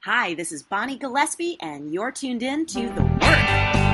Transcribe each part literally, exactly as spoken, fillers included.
Hi, this is Bonnie Gillespie, and you're tuned in to The Work.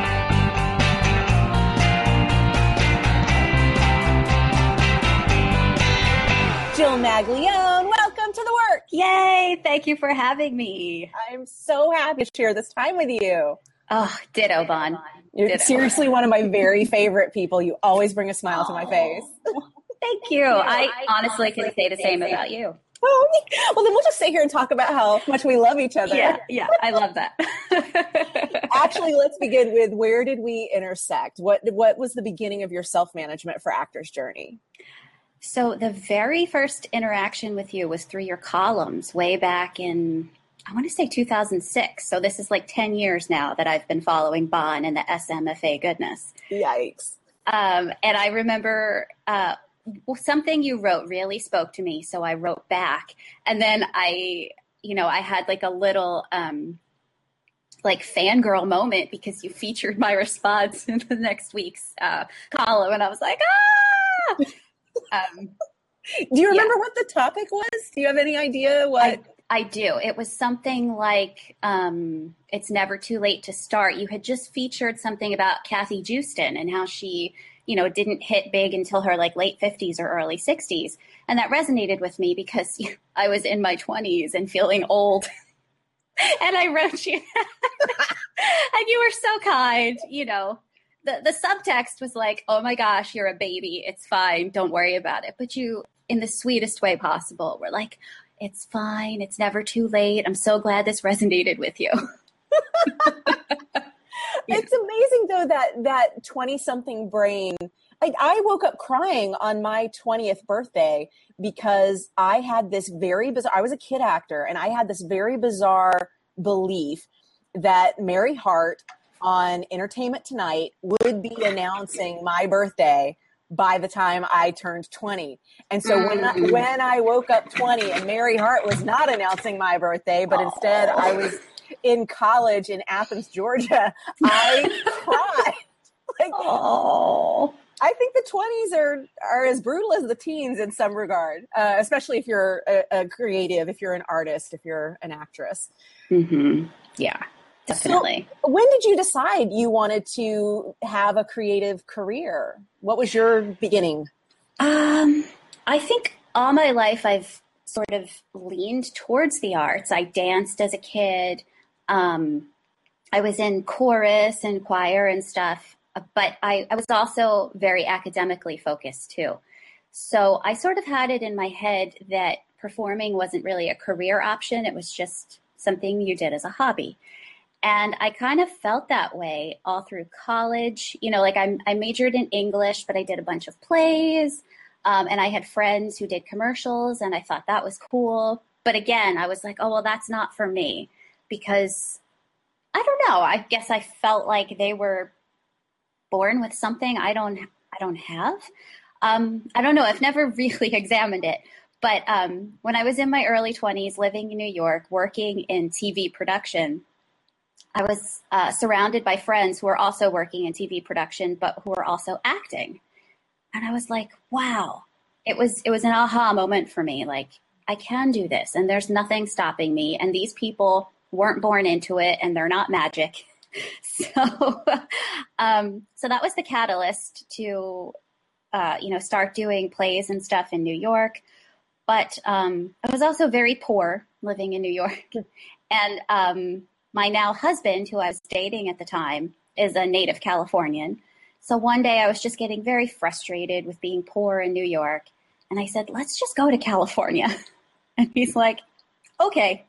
Jill Maglione, welcome to The Work. Yay, thank you for having me. I'm so happy to share this time with you. Oh, ditto, Bon. You're ditto. seriously one of my very favorite people. You always bring a smile oh, to my face. Thank you. I, I honestly can say the same about you. Oh, well, then we'll just sit here and talk about how much we love each other. Yeah, yeah, I love that. Actually, let's begin with where did we intersect? What what was the beginning of your self-management for Actor's Journey? So the very first interaction with you was through your columns way back in, I want to say two thousand six. So this is like ten years now that I've been following Bon and the S M F A goodness. Yikes. Um, and I remember uh, something you wrote really spoke to me. So I wrote back, and then I, you know, I had like a little um, like fangirl moment because you featured my response in the next week's uh, column. And I was like, ah! Um, do you remember yeah. what the topic was? Do you have any idea what? I, I do. It was something like, um, it's never too late to start. You had just featured something about Kathy Joosten and how she, you know, didn't hit big until her like late fifties or early sixties. And that resonated with me because I was in my twenties and feeling old. And I wrote you, and you were so kind, you know. The the subtext was like, oh my gosh, you're a baby. It's fine. Don't worry about it. But you, in the sweetest way possible, were like, it's fine. It's never too late. I'm so glad this resonated with you. It's amazing, though, that that twenty-something brain. Like, I woke up crying on my twentieth birthday because I had this very bizarre, I was a kid actor, and I had this very bizarre belief that Mary Hart on Entertainment Tonight would be announcing my birthday by the time I turned twenty. And so when I, when I woke up twenty and Mary Hart was not announcing my birthday, but instead I was in college in Athens, Georgia, I cried. Like, oh, I think the twenties are, are as brutal as the teens in some regard, uh, especially if you're a, a creative, if you're an artist, if you're an actress. Mm-hmm. Yeah. Definitely. So when did you decide you wanted to have a creative career? What was your beginning? Um, I think all my life I've sort of leaned towards the arts. I danced as a kid. Um, I was in chorus and choir and stuff, but I, I was also very academically focused too. So I sort of had it in my head that performing wasn't really a career option. It was just something you did as a hobby. And I kind of felt that way all through college. You know, like I, I majored in English, but I did a bunch of plays. Um, and I had friends who did commercials, and I thought that was cool. But again, I was like, oh, well, that's not for me. Because, I don't know, I guess I felt like they were born with something I don't I don't have. Um, I don't know. I've never really examined it. But um, when I was in my early twenties, living in New York, working in T V production, I was uh, surrounded by friends who were also working in T V production, but who were also acting. And I was like, wow, it was it was an aha moment for me. Like, I can do this, and there's nothing stopping me. And these people weren't born into it, and they're not magic. So, um, so that was the catalyst to, uh, you know, start doing plays and stuff in New York. But um, I was also very poor living in New York, and um, my now husband, who I was dating at the time, is a native Californian. So one day I was just getting very frustrated with being poor in New York. And I said, let's just go to California. And he's like, okay.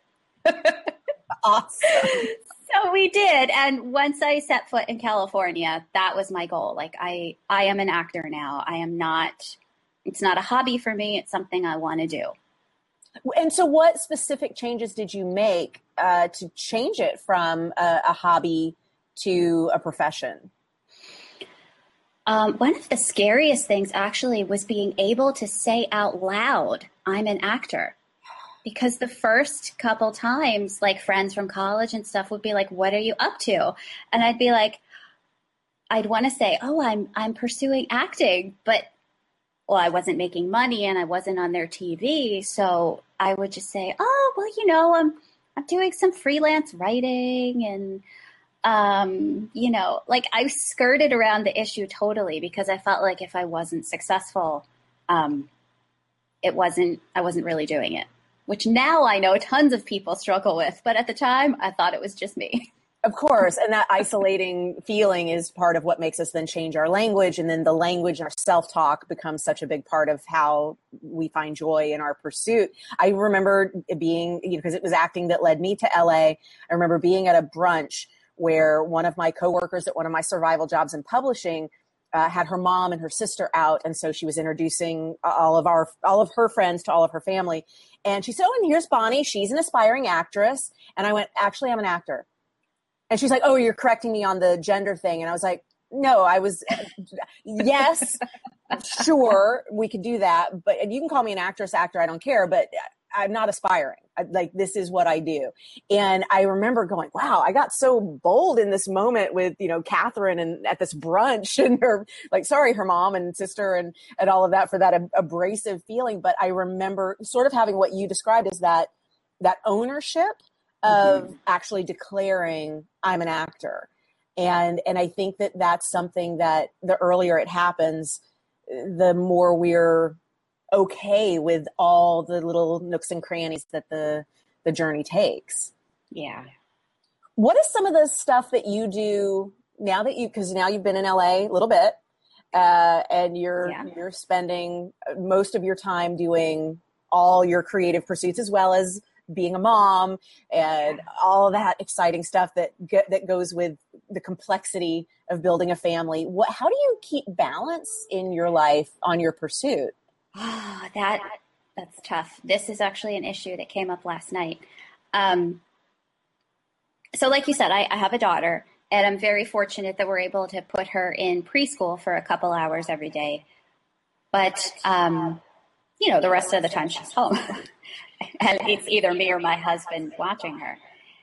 Awesome. So we did. And once I set foot in California, that was my goal. Like, I, I am an actor now. I am not, it's not a hobby for me. It's something I want to do. And so what specific changes did you make uh, to change it from a, a hobby to a profession? Um, one of the scariest things actually was being able to say out loud, I'm an actor. Because the first couple times, like friends from college and stuff would be like, what are you up to? And I'd be like, I'd want to say, oh, I'm I'm pursuing acting, but well, I wasn't making money and I wasn't on their T V. So I would just say, oh, well, you know, I'm I'm doing some freelance writing and, um, you know, like I skirted around the issue totally because I felt like if I wasn't successful, um, it wasn't, I wasn't really doing it, which now I know tons of people struggle with. But at the time, I thought it was just me. Of course. And that isolating feeling is part of what makes us then change our language. And then the language and our self-talk becomes such a big part of how we find joy in our pursuit. I remember being, you know, because it was acting that led me to L A. I remember being at a brunch where one of my coworkers at one of my survival jobs in publishing uh, had her mom and her sister out. And so she was introducing all of our, all of her friends to all of her family. And she said, oh, and here's Bonnie. She's an aspiring actress. And I went, actually, I'm an actor. And she's like, oh, you're correcting me on the gender thing. And I was like, no, I was, yes, sure, we could do that. But you can call me an actress, actor, I don't care. But I'm not aspiring. I, like, this is what I do. And I remember going, wow, I got so bold in this moment with, you know, Catherine and at this brunch and her, like, sorry, her mom and sister and, and all of that for that ab- abrasive feeling. But I remember sort of having what you described as that, that ownership of mm-hmm. actually declaring I'm an actor. And, and I think that that's something that the earlier it happens, the more we're okay with all the little nooks and crannies that the, the journey takes. Yeah. What is some of the stuff that you do now that you, cause now you've been in L A a little bit, uh, and you're, yeah. you're spending most of your time doing all your creative pursuits as well as being a mom and all that exciting stuff that go, that goes with the complexity of building a family. What, how do you keep balance in your life on your pursuit? Oh, that that's tough. This is actually an issue that came up last night. Um, so like you said, I, I have a daughter and I'm very fortunate that we're able to put her in preschool for a couple hours every day. But, um, you know, the rest of the time she's home. And it's either me or my husband watching her.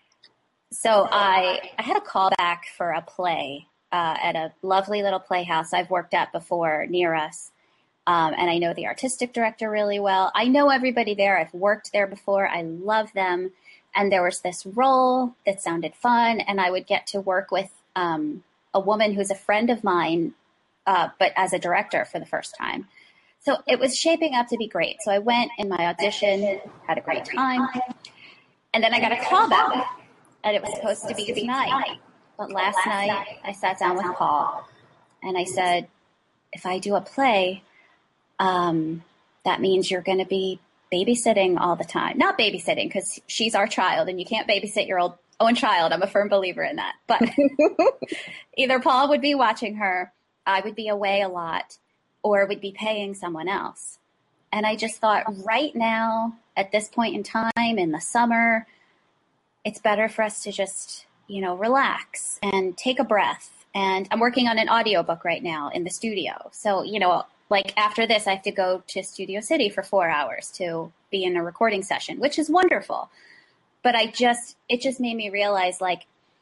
So I, I had a call back for a play uh, at a lovely little playhouse I've worked at before near us. Um, and I know the artistic director really well. I know everybody there. I've worked there before. I love them. And there was this role that sounded fun. And I would get to work with um, a woman who's a friend of mine, uh, but as a director for the first time. So it was shaping up to be great. So I went in my audition, had a great time. And then I got a call back. And it was supposed to be tonight. But last night I sat down with Paul and I said, if I do a play, um, that means you're going to be babysitting all the time. Not babysitting because she's our child and you can't babysit your old, own child. I'm a firm believer in that. But either Paul would be watching her, I would be away a lot, or would be paying someone else. And I just thought right now, at this point in time in the summer, it's better for us to just, you know, relax and take a breath. And I'm working on an audiobook right now in the studio. So, you know, like after this, I have to go to Studio City for four hours to be in a recording session, which is wonderful. But I just, it just made me realize like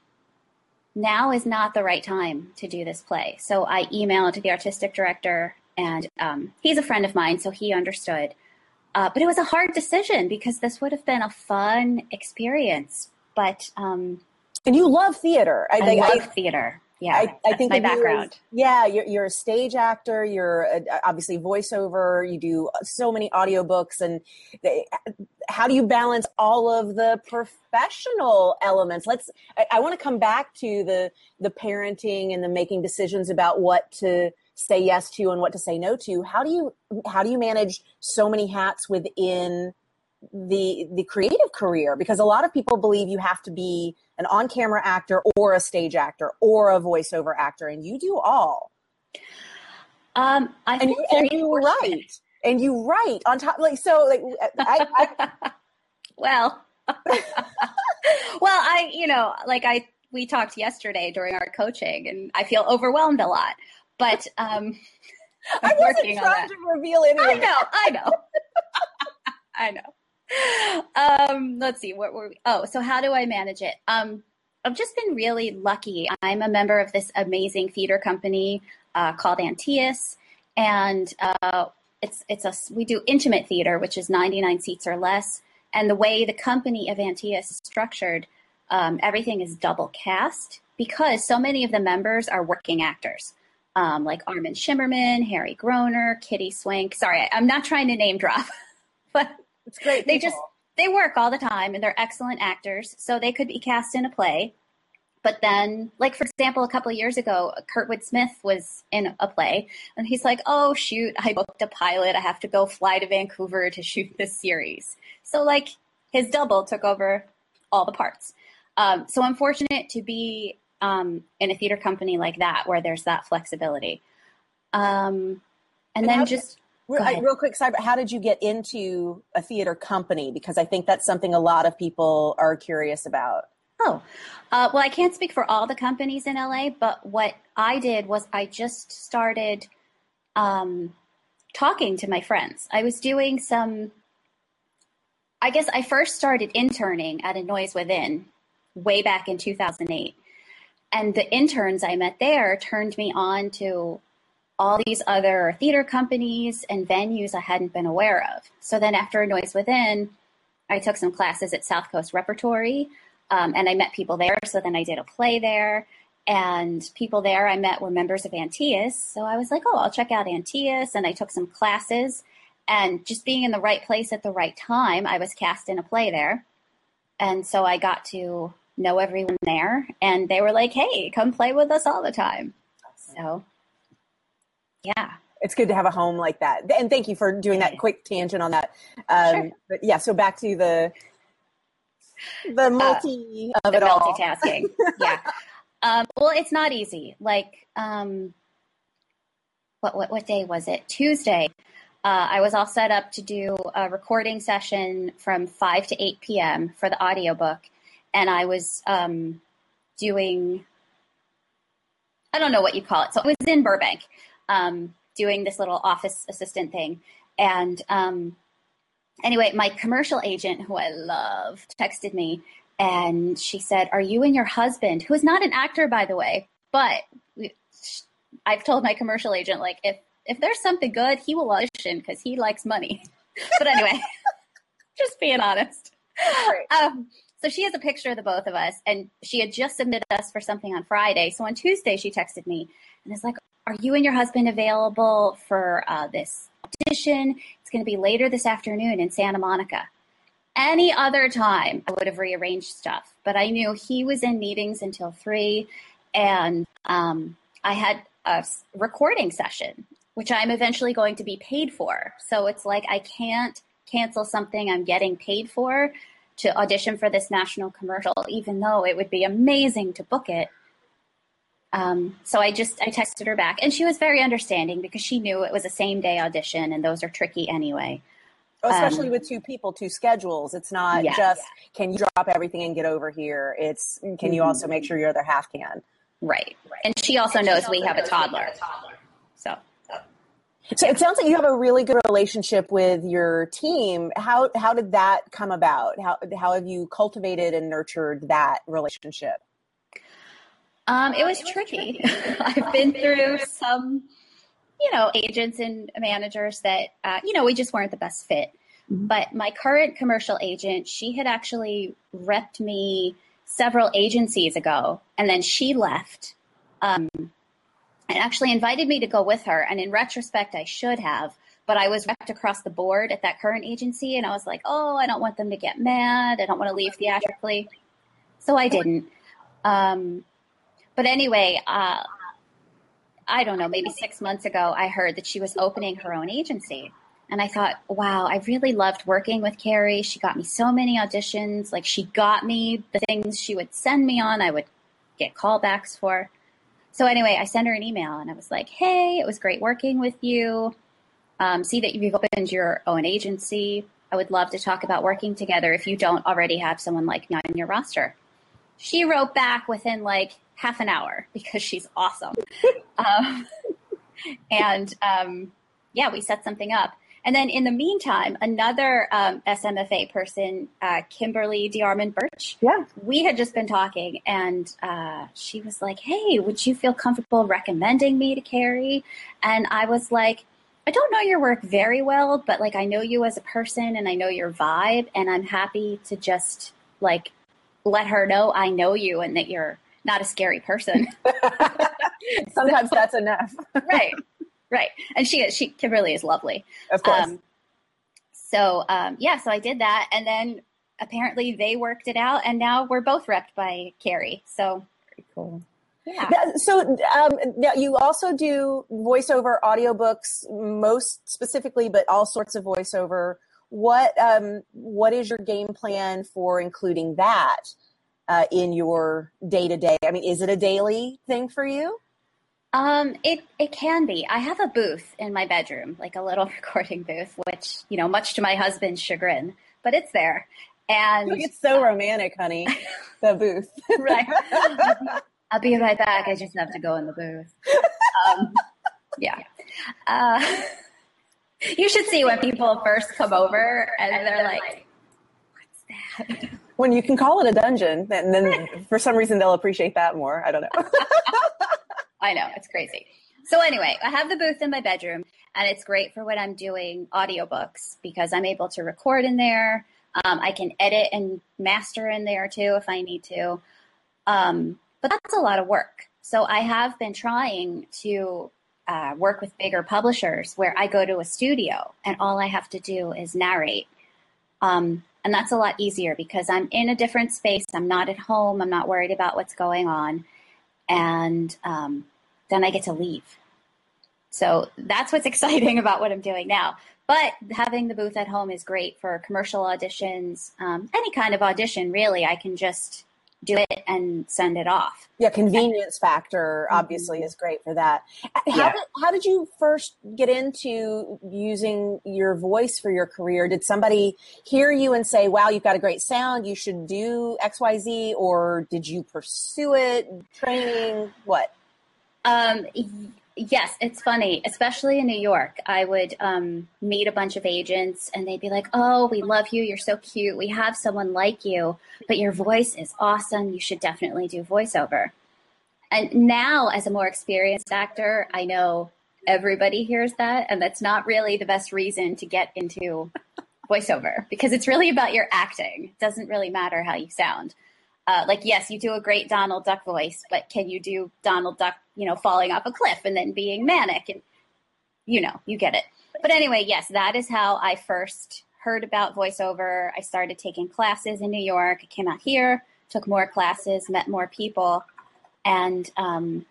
now is not the right time to do this play. So I emailed the artistic director and um, he's a friend of mine, so he understood. Uh, but it was a hard decision because this would have been a fun experience. But um, and you love theater. I, I love I, theater. Yeah, I, I that's think my background. As, yeah, you're, you're a stage actor. You're a, obviously voiceover. You do so many audiobooks. And they, how do you balance all of the professional elements? Let's. I, I want to come back to the the parenting and the making decisions about what to say yes to and what to say no to. How do you how do you manage so many hats within the the creative career? Because a lot of people believe you have to be an on-camera actor or a stage actor or a voiceover actor, and you do all. Um, I think and you, and you write, and you write on top. Like so, like I. I well, well, I you know, like I we talked yesterday during our coaching, and I feel overwhelmed a lot. But um, I wasn't trying to reveal anything. I know, I know, I know. Um, let's see, what were we? Oh, so how do I manage it? Um, I've just been really lucky. I'm a member of this amazing theater company uh, called Antaeus, and uh, it's it's a we do intimate theater, which is ninety-nine seats or less, And the way the company of Antaeus is structured, um, everything is double cast because so many of the members are working actors, um, like Armin Shimmerman, Harry Groner, Kitty Swank. Sorry, I, I'm not trying to name drop, but it's great. They just they work all the time, and they're excellent actors, so they could be cast in a play. But then, like, for example, a couple of years ago, Kurtwood Smith was in a play, and he's like, oh, shoot, I booked a pilot. I have to go fly to Vancouver to shoot this series. So, like, his double took over all the parts. Um, so I'm fortunate to be um, in a theater company like that, where there's that flexibility. Um, and, and then just... Real, real quick, side, how did you get into a theater company? Because I think that's something a lot of people are curious about. Oh, uh, well, I can't speak for all the companies in L A, but what I did was I just started um, talking to my friends. I was doing some, I guess I first started interning at A Noise Within way back in two thousand eight. And the interns I met there turned me on to all these other theater companies and venues I hadn't been aware of. So then after A Noise Within, I took some classes at South Coast Repertory. Um, and I met people there. So then I did a play there, and people there I met were members of Antaeus. So I was like, oh, I'll check out Antaeus. And I took some classes, and just being in the right place at the right time, I was cast in a play there. And so I got to know everyone there, and they were like, hey, come play with us all the time. So yeah. It's good to have a home like that. And thank you for doing that quick tangent on that. Um, sure. But yeah, so back to the, the multi uh, of the it all. multitasking. Yeah. Um, well, it's not easy. Like, um, what, what, what day was it? Tuesday. Uh, I was all set up to do a recording session from five to eight p.m. for the audiobook. And I was um, doing, I don't know what you call it. So it was in Burbank, um, doing this little office assistant thing. And um, anyway, my commercial agent, who I love, texted me, and she said, are you and your husband, who is not an actor, by the way, but we, I've told my commercial agent, like, if, if there's something good, he will audition because he likes money. But anyway, just being honest. Um, so she has a picture of the both of us, and she had just submitted us for something on Friday. So on Tuesday, she texted me and is like, are you and your husband available for uh, this audition? It's going to be later this afternoon in Santa Monica. Any other time, I would have rearranged stuff. But I knew he was in meetings until three, and um, I had a recording session, which I'm eventually going to be paid for. So it's like I can't cancel something I'm getting paid for to audition for this national commercial, even though it would be amazing to book it. Um, so I just, I texted her back, and she was very understanding because she knew it was a same day audition, and those are tricky anyway. Oh, especially um, with two people, two schedules. It's not yeah, just, yeah. can you drop everything and get over here? It's, can mm-hmm. you also make sure your other half can? Right. right. And she also and knows, she also we, knows have we have a toddler. So. So it sounds like you have a really good relationship with your team. How, how did that come about? How, how have you cultivated and nurtured that relationship? Um, it was tricky. I've been through some, you know, agents and managers that, uh, you know, we just weren't the best fit. Mm-hmm. But my current commercial agent, she had actually repped me several agencies ago, and then she left um, and actually invited me to go with her. And in retrospect, I should have, but I was repped across the board at that current agency. And I was like, oh, I don't want them to get mad. I don't want to leave theatrically. So I didn't. Um, But anyway, uh, I don't know, maybe six months ago, I heard that she was opening her own agency. And I thought, wow, I really loved working with Carrie. She got me so many auditions. Like, she got me the things she would send me on, I would get callbacks for. So anyway, I sent her an email, and I was like, hey, it was great working with you. Um, see that you've opened your own agency. I would love to talk about working together if you don't already have someone like me on your roster. She wrote back within like half an hour because she's awesome. um, and um, yeah, we set something up. And then in the meantime, another um, S M F A person, uh, Kimberly DeArmond Birch, yeah, we had just been talking, and uh, she was like, hey, would you feel comfortable recommending me to Carrie? And I was like, I don't know your work very well, but like I know you as a person and I know your vibe, and I'm happy to just like let her know I know you and that you're not a scary person. Sometimes that's enough. Right. Right. And she she Kimberly is lovely. Of course. Um, so um, yeah, so I did that, and then apparently they worked it out, and now we're both repped by Carrie. So very cool. Yeah. That, so um, now you also do voiceover audiobooks, most specifically, but all sorts of voiceover. What um, what is your game plan for including that uh, in your day to day? I mean, is it a daily thing for you? Um, it it can be. I have a booth in my bedroom, like a little recording booth, which you know, much to my husband's chagrin, but it's there. And it's so romantic, honey. The booth, right? I'll be right back. I just have to go in the booth. Um, yeah. Uh, you should see when people first come over and they're like, what's that? When you can call it a dungeon, and then for some reason they'll appreciate that more. I don't know. I know. It's crazy. So anyway, I have the booth in my bedroom, and it's great for when I'm doing audiobooks because I'm able to record in there. Um, I can edit and master in there too if I need to. Um, But that's a lot of work. So I have been trying to uh, work with bigger publishers where I go to a studio and all I have to do is narrate. Um, and that's a lot easier because I'm in a different space. I'm not at home. I'm not worried about what's going on. And um, then I get to leave. So that's what's exciting about what I'm doing now. But having the booth at home is great for commercial auditions, um, any kind of audition, really. I can just do it and send it off. Yeah, convenience factor obviously mm-hmm. is great for that. How, yeah. did, how did you first get into using your voice for your career? Did somebody hear you and say, wow, you've got a great sound, you should do X Y Z? Or did you pursue it, training, what? Um, yes, it's funny, especially in New York. I would um, meet a bunch of agents and they'd be like, oh, we love you. You're so cute. We have someone like you, but your voice is awesome. You should definitely do voiceover. And now as a more experienced actor, I know everybody hears that. And that's not really the best reason to get into voiceover because it's really about your acting. It doesn't really matter how you sound. Uh, like, yes, you do a great Donald Duck voice, but can you do Donald Duck, you know, falling off a cliff and then being manic? And, you know, you get it. But anyway, yes, that is how I first heard about voiceover. I started taking classes in New York. I came out here, took more classes, met more people. And, um,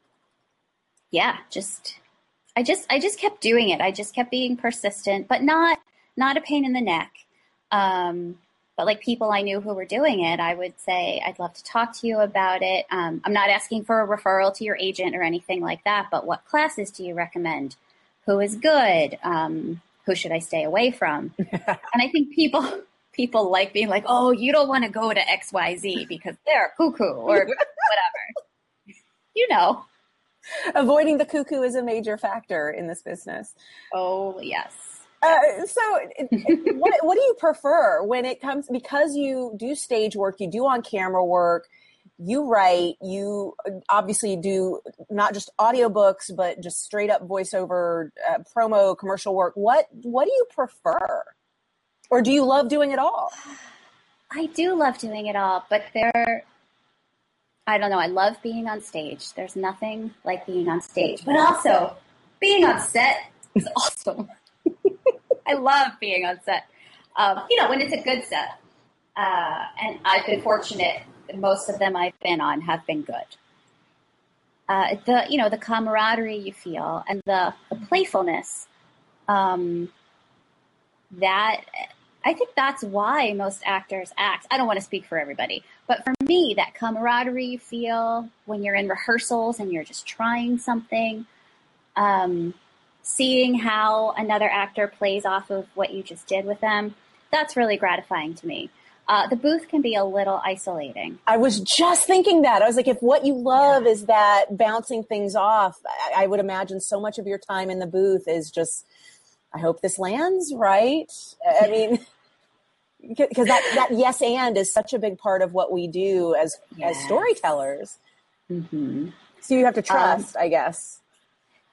yeah, just, I just, I just kept doing it. I just kept being persistent, but not, not a pain in the neck. Um, But like people I knew who were doing it, I would say, I'd love to talk to you about it. Um, I'm not asking for a referral to your agent or anything like that, but what classes do you recommend? Who is good? Um, who should I stay away from? And I think people people like being like, oh, you don't want to go to X Y Z because they're cuckoo or whatever. You know. Avoiding the cuckoo is a major factor in this business. Oh, yes. Uh, so what, what do you prefer when it comes, because you do stage work, you do on camera work, you write, you obviously do not just audiobooks, but just straight up voiceover, uh, promo, commercial work. What, what do you prefer? Or do you love doing it all? I do love doing it all, but there, I don't know. I love being on stage. There's nothing like being on stage, but also being on set is awesome. I love being on set, um, you know, when it's a good set. Uh, and I've been fortunate. Most of them I've been on have been good. Uh, the, you know, the camaraderie you feel and the, the playfulness, um, that I think that's why most actors act. I don't want to speak for everybody, but for me, that camaraderie you feel when you're in rehearsals and you're just trying something, um, seeing how another actor plays off of what you just did with them, that's really gratifying to me. Uh, the booth can be a little isolating. I was just thinking that. I was like, if what you love yeah. is that bouncing things off, I, I would imagine so much of your time in the booth is just, I hope this lands, right? I mean, because that, that yes and is such a big part of what we do as, yes. as storytellers. Mm-hmm. So you have to trust, um, I guess.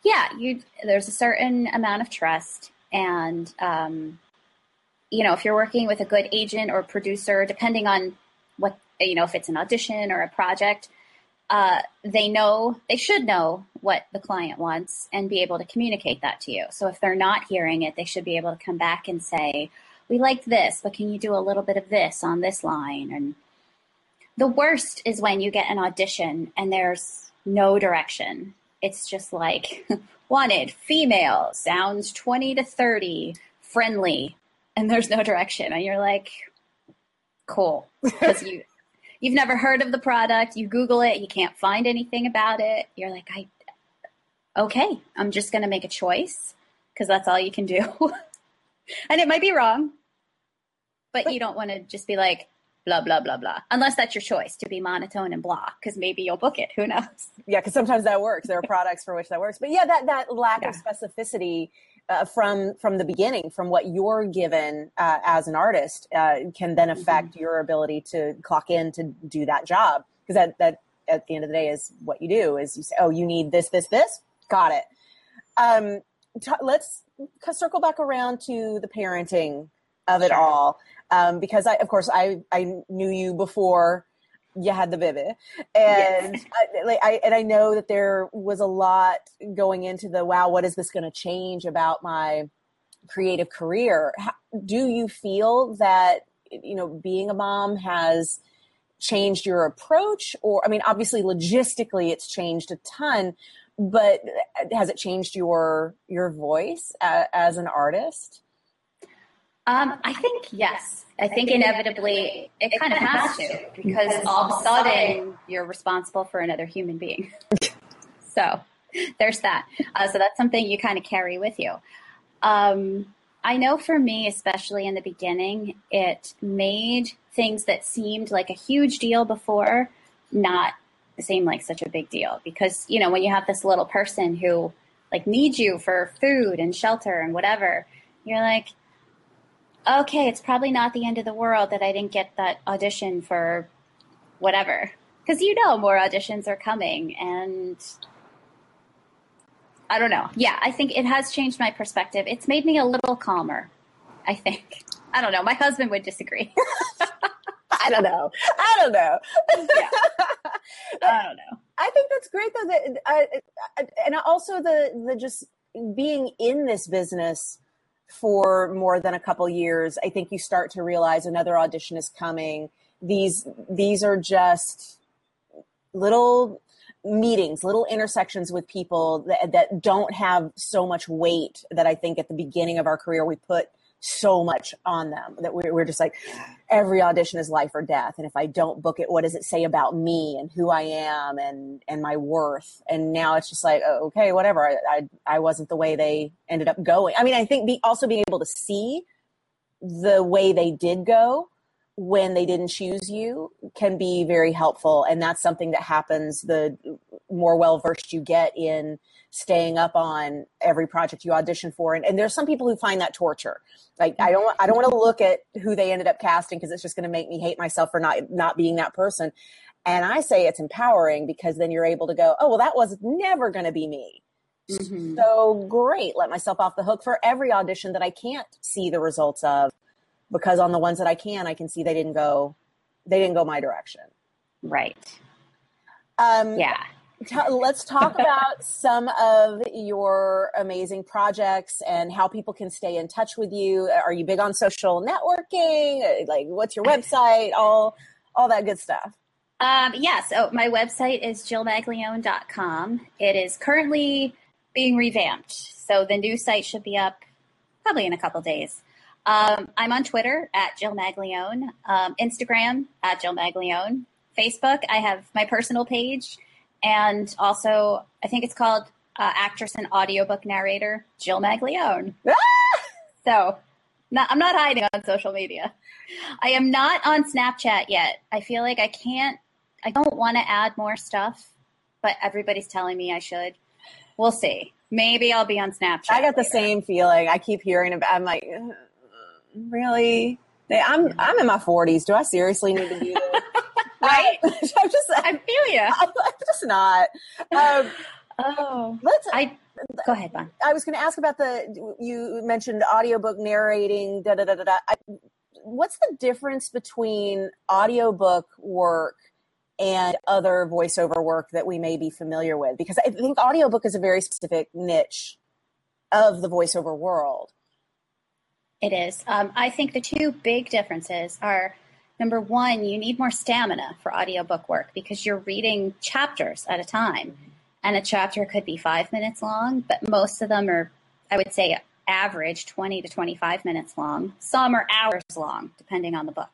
Yeah, you. There's a certain amount of trust, and um, you know, if you're working with a good agent or producer, depending on what, you know, if it's an audition or a project, uh, they know, they should know what the client wants and be able to communicate that to you. So if they're not hearing it, they should be able to come back and say, we liked this, but can you do a little bit of this on this line? And the worst is when you get an audition and there's no direction. It's just like, wanted, female, sounds twenty to thirty, friendly, and there's no direction. And you're like, cool. Because you, you've never heard of the product. You Google it. You can't find anything about it. You're like, I, okay, I'm just going to make a choice because that's all you can do. And it might be wrong, but you don't want to just be like, blah, blah, blah, blah, unless that's your choice to be monotone and blah, because maybe you'll book it. Who knows? Yeah, because sometimes that works. There are products for which that works. But yeah, that, that lack yeah. of specificity uh, from from the beginning, from what you're given uh, as an artist, uh, can then affect mm-hmm. your ability to clock in to do that job. Because that, that, at the end of the day, is what you do, is you say, oh, you need this, this, this? Got it. Um, t- let's circle back around to the parenting of it sure. all. Um, because I, of course, I, I knew you before you had the baby, and yes. I, like, I and I know that there was a lot going into the wow, what is this going to change about my creative career? How, do you feel that, you know, being a mom has changed your approach? Or, I mean, obviously, logistically, it's changed a ton, but has it changed your your voice uh, as an artist? Um, I think yes. I think inevitably it kind of has to, because all of a sudden you're responsible for another human being. So there's that. Uh, so that's something you kind of carry with you. Um, I know for me, especially in the beginning, it made things that seemed like a huge deal before not seem like such a big deal. Because, you know, when you have this little person who like needs you for food and shelter and whatever, you're like, okay, it's probably not the end of the world that I didn't get that audition for whatever. Because you know more auditions are coming. And I don't know. Yeah, I think it has changed my perspective. It's made me a little calmer, I think. I don't know. My husband would disagree. I don't know. I don't know. Yeah. I don't know. I think that's great, though. That, uh, and also the the just being in this business for more than a couple years, I think you start to realize another audition is coming. These these are just little meetings, little intersections with people that, that don't have so much weight that I think at the beginning of our career we put so much on them, that we're, we're just like, every audition is life or death. And if I don't book it, what does it say about me and who I am and, and my worth? And now it's just like, oh, okay, whatever. I, I, I wasn't the way they ended up going. I mean, I think be, also being able to see the way they did go when they didn't choose you can be very helpful. And that's something that happens the more well-versed you get in staying up on every project you audition for. And, and there's some people who find that torture. Like, I don't, I don't want to look at who they ended up casting, because it's just going to make me hate myself for not, not being that person. And I say it's empowering, because then you're able to go, oh, well, that was never going to be me. Mm-hmm. So great. Let myself off the hook for every audition that I can't see the results of, because on the ones that I can, I can see they didn't go, they didn't go my direction. Right. Um, yeah. T- let's talk about some of your amazing projects and how people can stay in touch with you. Are you big on social networking? Like, what's your website? All, all that good stuff. Um, yeah. So my website is jill maglione dot com. It is currently being revamped, so the new site should be up probably in a couple days. Um, I'm on Twitter at Jill Maglione, um, Instagram at Jill Maglione, Facebook. I have my personal page. And also, I think it's called uh, actress and audiobook narrator, Jill Maglione. Ah! So not, I'm not hiding on social media. I am not on Snapchat yet. I feel like I can't, I don't want to add more stuff, but everybody's telling me I should. We'll see. Maybe I'll be on Snapchat. I got the later. Same feeling. I keep hearing about, I'm like, really? I'm, I'm in my forties. Do I seriously need to do this? Right? I'm just, I feel you. I'm, I'm just not. Um, Oh, let's. I go ahead, Bon. I was going to ask about the. You mentioned audiobook narrating. Da da da da da. I, what's the difference between audiobook work and other voiceover work that we may be familiar with? Because I think audiobook is a very specific niche of the voiceover world. It is. Um, I think the two big differences are, number one, you need more stamina for audiobook work because you're reading chapters at a time. And a chapter could be five minutes long, but most of them are, I would say, average twenty to twenty-five minutes long. Some are hours long, depending on the book.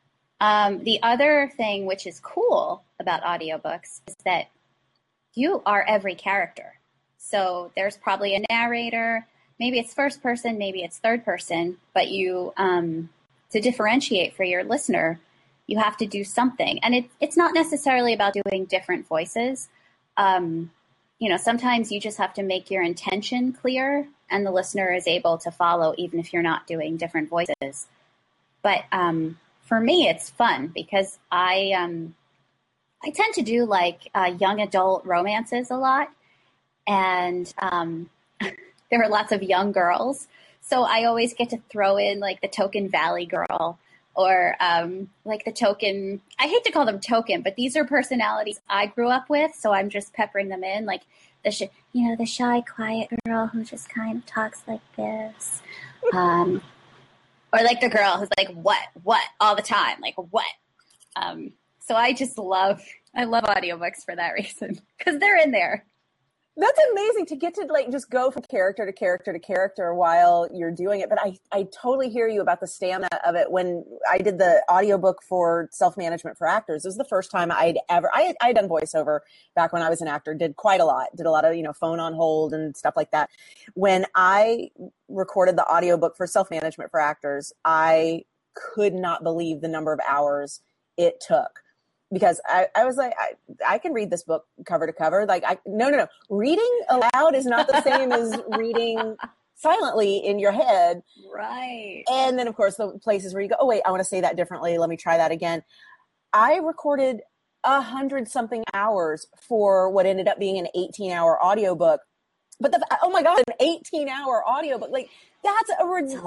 Um, the other thing which is cool about audiobooks is that you are every character. So there's probably a narrator. Maybe it's first person, maybe it's third person, but you, um, to differentiate for your listener, you have to do something. And it, it's not necessarily about doing different voices. Um, you know, sometimes you just have to make your intention clear and the listener is able to follow even if you're not doing different voices. But um, for me, it's fun because I, um, I tend to do like uh, young adult romances a lot. And um there are lots of young girls. So I always get to throw in like the token Valley girl or um, like the token, I hate to call them token, but these are personalities I grew up with. So I'm just peppering them in like the, sh- you know, the shy, quiet girl who just kind of talks like this. Um, or like the girl who's like, what, what all the time? Like what? Um, so I just love, I love audiobooks for that reason because they're in there. That's amazing to get to like just go from character to character to character while you're doing it. But I, I totally hear you about the stamina of it. When I did the audiobook for Self-Management for Actors, it was the first time I'd ever, I had, I had done voiceover back when I was an actor, did quite a lot, did a lot of, you know, phone on hold and stuff like that. When I recorded the audiobook for Self-Management for Actors, I could not believe the number of hours it took. Because I, I was like, I, I can read this book cover to cover. Like, I no, no, no. Reading aloud is not the same as reading silently in your head. Right. And then, of course, the places where you go, oh, wait, I want to say that differently. Let me try that again. I recorded a hundred something hours for what ended up being an eighteen hour audiobook. But the, oh my God, an eighteen hour audiobook. Like, that's a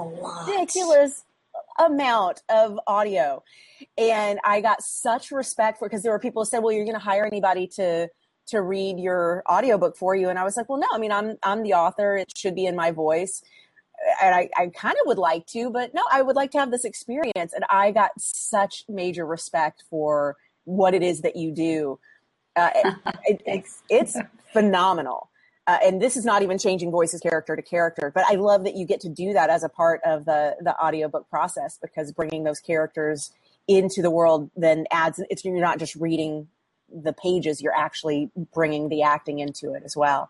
ridiculous amount of audio. And I got such respect for it because there were people who said, well, you're going to hire anybody to to read your audiobook for you. And I was like, well, no, I mean, I'm I'm the author. It should be in my voice. And I, I kind of would like to, but no, I would like to have this experience. And I got such major respect for what it is that you do. Uh, it, it's, it's phenomenal. Uh, and this is not even changing voices character to character, but I love that you get to do that as a part of the, the audiobook process, because bringing those characters into the world then adds, it's, you're not just reading the pages, you're actually bringing the acting into it as well.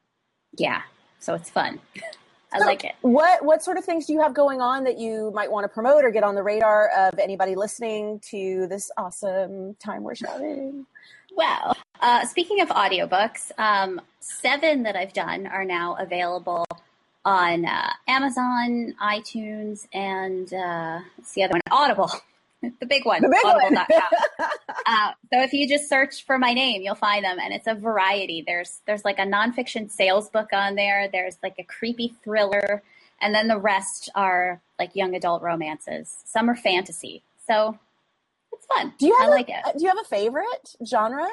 Yeah. So it's fun. I so like it. What, what sort of things do you have going on that you might want to promote or get on the radar of anybody listening to this awesome time we're chatting? Well, uh, speaking of audiobooks, um, seven that I've done are now available on uh, Amazon, iTunes, and uh, what's the other one? Audible, the big one, the big audible dot com. uh, so if you just search for my name, you'll find them, and it's a variety. There's there's like a nonfiction sales book on there. There's like a creepy thriller, and then the rest are like young adult romances. Some are fantasy. So it's fun. Do you have I a, like it. Do you have a favorite genre?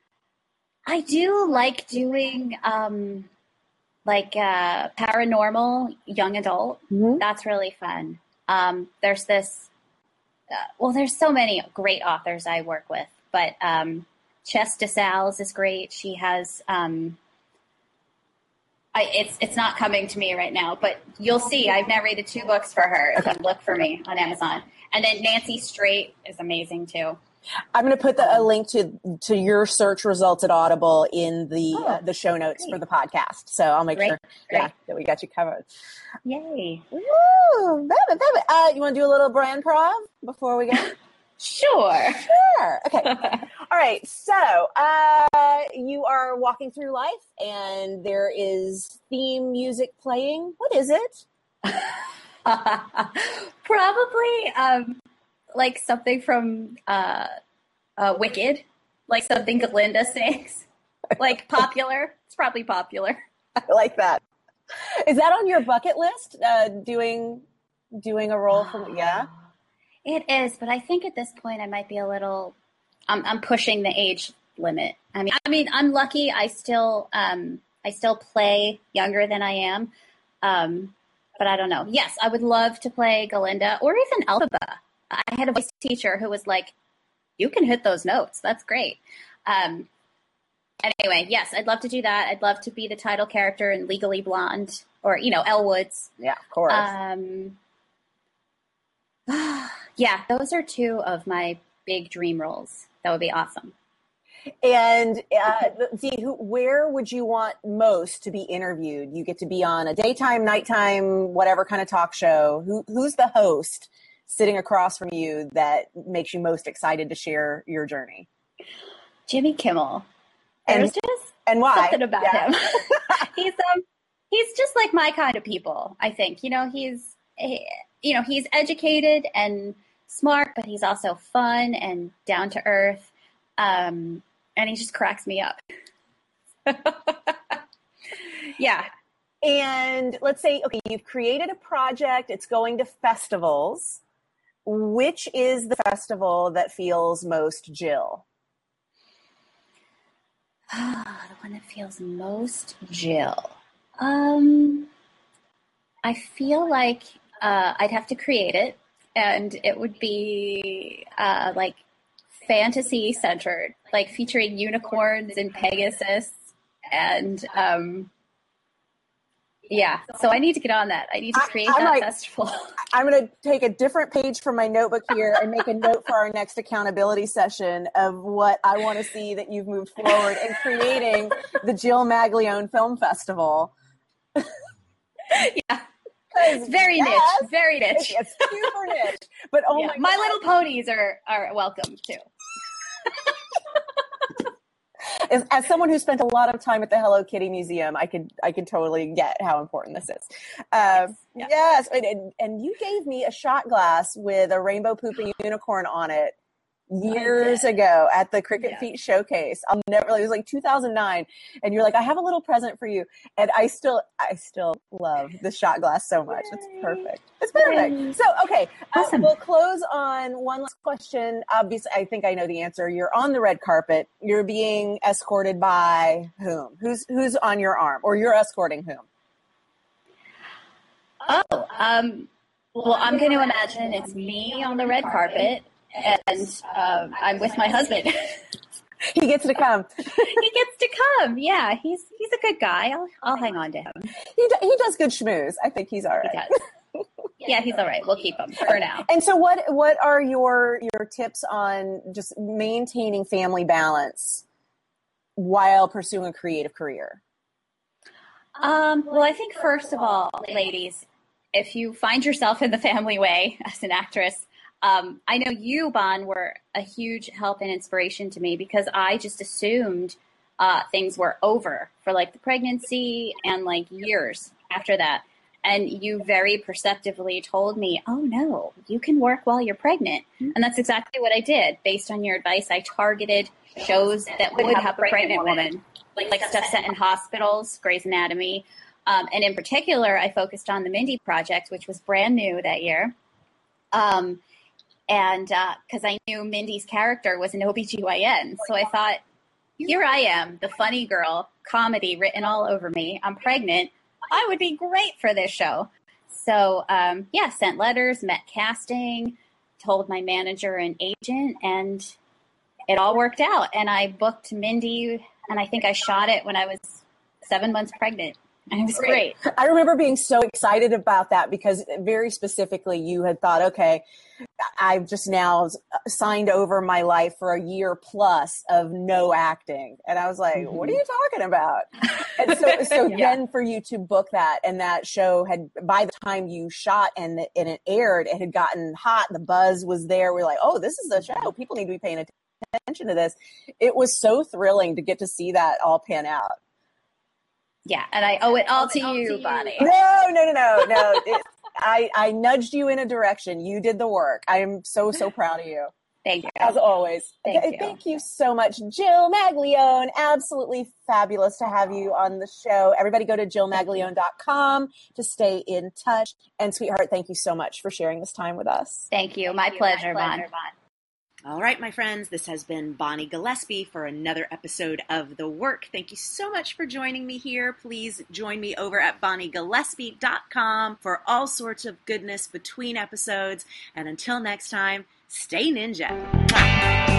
I do like doing um, like uh, paranormal young adult. Mm-hmm. That's really fun. Um, there's this, uh, well, there's so many great authors I work with, but um, Chess DeSales is great. She has, um, I, it's it's not coming to me right now, but you'll see. I've narrated two books for her. If you look for me on Amazon. And then Nancy Straight is amazing too. I'm going to put the, a link to to your search results at Audible in the oh, uh, the show notes great. for the podcast. So I'll make great, sure great. yeah, that we got you covered. Yay. Woo! Baby, baby. Uh, you want to do a little brand prov before we go? Sure. Sure. Okay. All right. So uh, you are walking through life and there is theme music playing. What is it? Probably um, like something from uh, uh, Wicked, like something Glinda sings. Like popular. It's probably popular. I like that. Is that on your bucket list? Uh, doing doing a role from yeah? It is, but I think at this point I might be a little. I'm, I'm pushing the age limit. I mean, I mean, I'm lucky. I still, um, I still play younger than I am, um, but I don't know. Yes, I would love to play Galinda or even Elphaba. I had a voice teacher who was like, "You can hit those notes. That's great." Um, anyway, yes, I'd love to do that. I'd love to be the title character in Legally Blonde, or you know, Elle Woods. Yeah, of course. Um, yeah, those are two of my big dream roles. That would be awesome. And uh, Dee, who, where would you want most to be interviewed? You get to be on a daytime, nighttime, whatever kind of talk show. Who, who's the host sitting across from you that makes you most excited to share your journey? Jimmy Kimmel. And, There's just and why? something about yeah. him. he's um he's just like my kind of people, I think. You know, he's he, you know, he's educated and smart, but he's also fun and down to earth. Um, and he just cracks me up. Yeah. And let's say, okay, you've created a project, it's going to festivals. Which is the festival that feels most Jill? The one that feels most Jill. Um, I feel like uh, I'd have to create it, and it would be uh, like fantasy centered, like featuring unicorns and Pegasus, and um, yeah. So I need to get on that. I need to create I, I that might, festival. I'm going to take a different page from my notebook here and make a note for our next accountability session of what I want to see that you've moved forward in creating the Jill Maglione Film Festival. Yeah. It's very yes, niche, very niche. It's super niche. But oh yeah, my, my Little Ponies are, are welcome too. As, as someone who spent a lot of time at the Hello Kitty Museum, I could I could totally get how important this is. Um, yes, yes. And, and you gave me a shot glass with a rainbow pooping unicorn on it years ago at the Cricket yeah. Feet Showcase. I'll never. It was like two thousand nine, and you're like, I have a little present for you, and I still I still love the shot glass so much. Yay. It's perfect. It's perfect. Yay. So okay, awesome. uh, we'll close on one last question. Obviously, I think I know the answer. You're on the red carpet. You're being escorted by whom? Who's who's on your arm, or you're escorting whom? Oh, um, well, I'm going to imagine it's me on the red carpet. And um, I'm with my husband. He gets to come. He gets to come. Yeah, he's he's a good guy. I'll I'll hang on to him. He do, he does good schmooze. I think he's all right. He does. Yeah, he's all right. We'll keep him for now. And so, what what are your your tips on just maintaining family balance while pursuing a creative career? Um, well, I think first of all, ladies, if you find yourself in the family way as an actress. Um, I know you, Bon, were a huge help and inspiration to me because I just assumed uh, things were over for like the pregnancy and like years after that. And you very perceptively told me, oh, no, you can work while you're pregnant. Mm-hmm. And that's exactly what I did. Based on your advice, I targeted shows that would, would have, have a pregnant woman, woman like, like stuff set in hospitals, Grey's Anatomy. Um, and in particular, I focused on the Mindy Project, which was brand new that year. Um, And because uh, I knew Mindy's character was an O B G Y N. So I thought, here I am, the funny girl, comedy written all over me. I'm pregnant. I would be great for this show. So, um, yeah, sent letters, met casting, told my manager and agent, and it all worked out. And I booked Mindy, and I think I shot it when I was seven months pregnant. And it was great. I remember being so excited about that because very specifically you had thought, okay, I've just now signed over my life for a year plus of no acting. And I was like, mm-hmm. what are you talking about? And so, so yeah. then for you to book that and that show had, by the time you shot and, and it aired, it had gotten hot. The buzz was there. We we're like, oh, this is a show. People need to be paying attention to this. It was so thrilling to get to see that all pan out. Yeah, and I owe it all to you, Bonnie. No, no, no, no, no. It, I, I nudged you in a direction. You did the work. I am so, so proud of you. Thank you. As always. Thank okay, you. Thank you so much, Jill Maglione. Absolutely fabulous to have you on the show. Everybody go to jill maglione dot com to stay in touch. And sweetheart, thank you so much for sharing this time with us. Thank you. Thank My you. pleasure, My pleasure, Bon. All right, my friends, this has been Bonnie Gillespie for another episode of The Work. Thank you so much for joining me here. Please join me over at bonnie gillespie dot com for all sorts of goodness between episodes. And until next time, stay ninja. Bye.